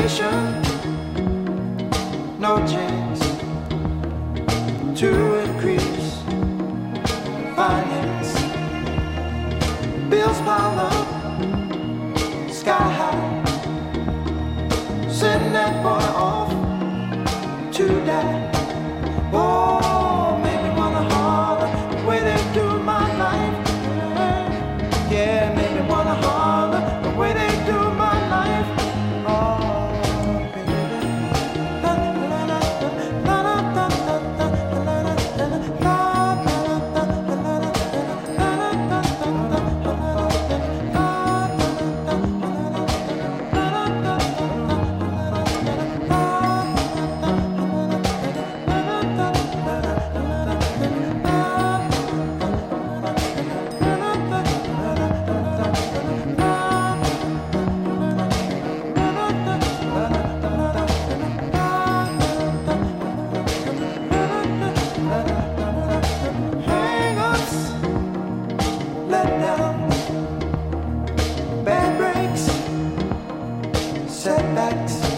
Inflation, no chance to increase finance. Bills pile up, sky high. Send that boy off to die. Oh, make me wanna holler the way they do my life. Yeah, make me wanna holler the way they do my life. Oh, baby. Letdowns, bad breaks, setbacks.